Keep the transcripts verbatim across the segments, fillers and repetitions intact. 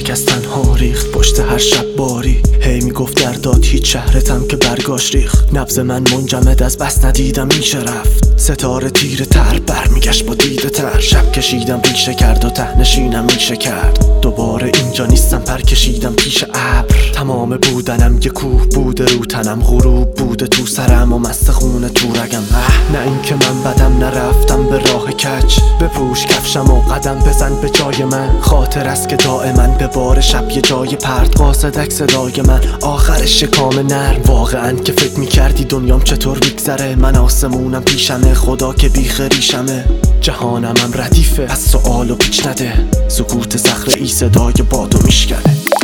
اشک از تنها ریخت پشت هر شب باری. هی میگفت درداد هیچ شهرتم که برگاش ریخت. نبض من منجمد از بس ندیدم میشه رفت. ستاره تیره تر برمیگشت با دیده تر. شب کشیدم ریشه کرد و ته نشینم میشه کرد. دوباره اینجا نیستم پر کشیدم پیش ابر. تمام بودنم یه کوه بوده رو تنم، غروب بوده تو سرم و مست خونه تو رگم. نه اینکه من بدم نرفتم به راه کج. بپوش کفشم و قدم بزن به جای من. خاطر است که دائما به بار شب یه جای پرت قاصدک صدای من. آخرش شکام نرم. واقعا که فکر میکردی دنیام چطور میگذره. من آسمونم پیشمه، خدا که بیخ ریشمه. جهانم هم ردیفه، از سؤال و پیچ نده. سکوت صخره ای صدای بادو میشکنه.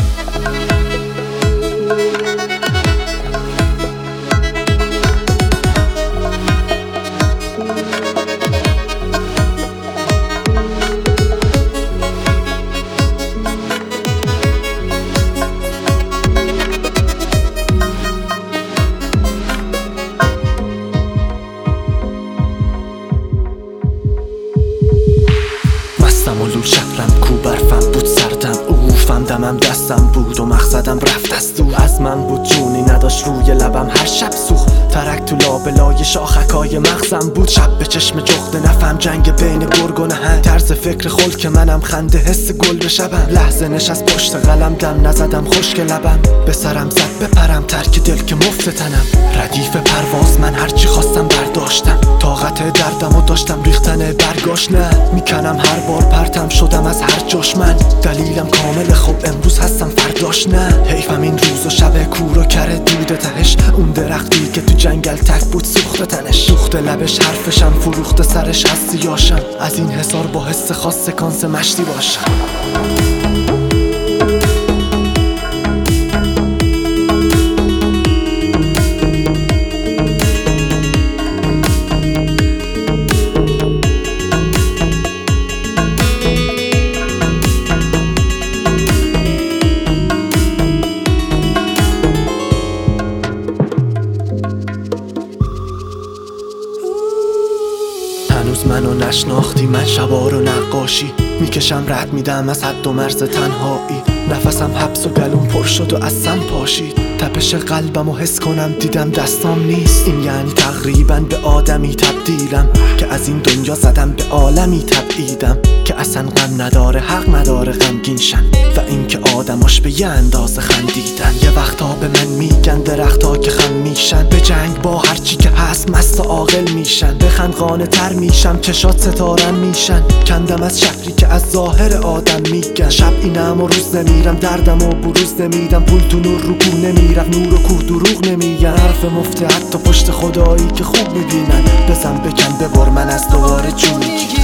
ملول شهرم کو برفم بود سردم، اوفم دمم دستم بود و مقصدم رفت از دور. از من بود جونی نداشت روی لبم هر شب سوخت. ترک تو لابلای شاخکای مغزم بود. شب به چشم جخت نفهم جنگ بین گرگ و نهنگ. طرز فکر خل که منم خنده حس گل به شبم. لحظه نشست پشت قلم دم نزدم خشک لبم. به سرم زد بپرم ترک دل که مفت تنم. ردیف پرواز من هرچی خواستم برداشتم. طاقت دردم و داشتم ریختن برگاش نه. میکنم هر بار پرتم شدم از هر جاش من. دلیلم کامل خوب امروز هستم فرداش نه. حیفم این روز و شب کور و کره دود تهش. اون درختی که تو جنگل تک بود سوخت تنش. دوخت لبش حرفشم فروخت سرش از سیاشم. از این حسار با حس خاص سکانس مشتی باشم. هنوز منو نشناختی، من شبا رو نقاشی میکشم رد میدم از حد و مرز تنهایی. نفسم حبس و گلوم پر شد و از سم پاشید. تپش قلبم و حس کنم دیدم دستام نیست. این یعنی تقریبا به آدمی تبدیلم که از این دنیا زدم به عالمی تبعیدم که اصلا غم نداره حق نداره غمگین شن. و اینکه آدماش به یه اندازه خندیدن. یه وقتا به من میگن درختا که خم میشن. به جنگ با هرچی که هست مست و عاقل میشن. بخند قانه تر میشم چشات ستارم میشن. کندم از شهری که از ظاهر آدم میگن. شب اینم و روز نمیرم دردم و بروز نمیدم. پول تو نور رو کو نمیرفت نور و کوه دروغ نمیگن. حرف مفته حتی پشت خدایی که خوب میبینن. بزن بکن ببر من از دوباره جون میگی.